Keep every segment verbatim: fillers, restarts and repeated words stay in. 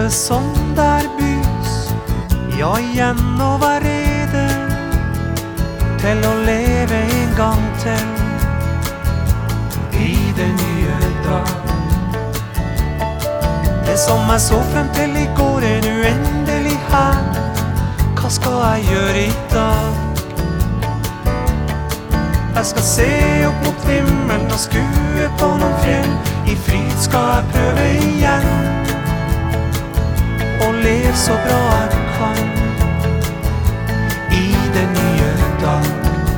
det som der bys, ja, igjen å være rede til å leve en gang til i det nye dag. Det som jeg så frem til i går er nu endelig her. Hva skal jeg gjøre i dag? Jeg skal se opp mot himmelen og skue på noen fjell. I fryd skal jeg prøve igjen og leve så bra jeg kan i det nye dag.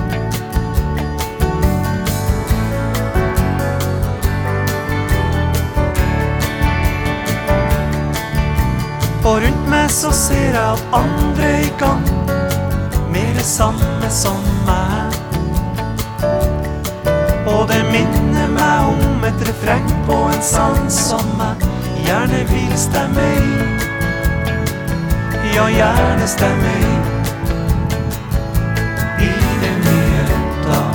Og rundt meg så ser jeg at andre er i gang med det samme som meg. Og det minner meg om et refreng på en sang som jeg gjerne vil stemme i. Ja, gjerne stemme i i det nye dag.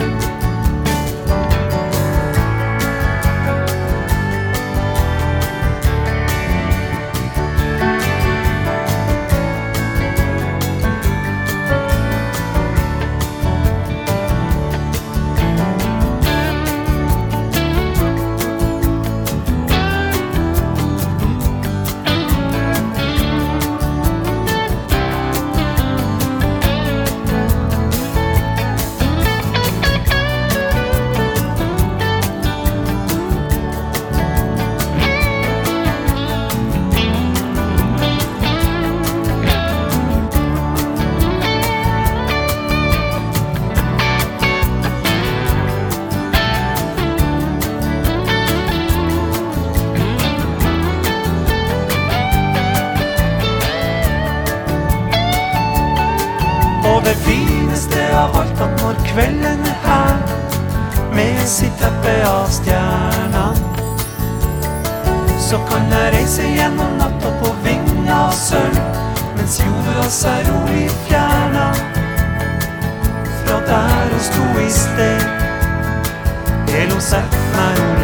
Og det fineste av alt at når kvelden er her med sitt teppe av stjerner, så kan jeg reise gjennom natta på vinger av sølv, mens jorda seg rolig fjerner fra der hun sto i sted. Til hun sett meg rolig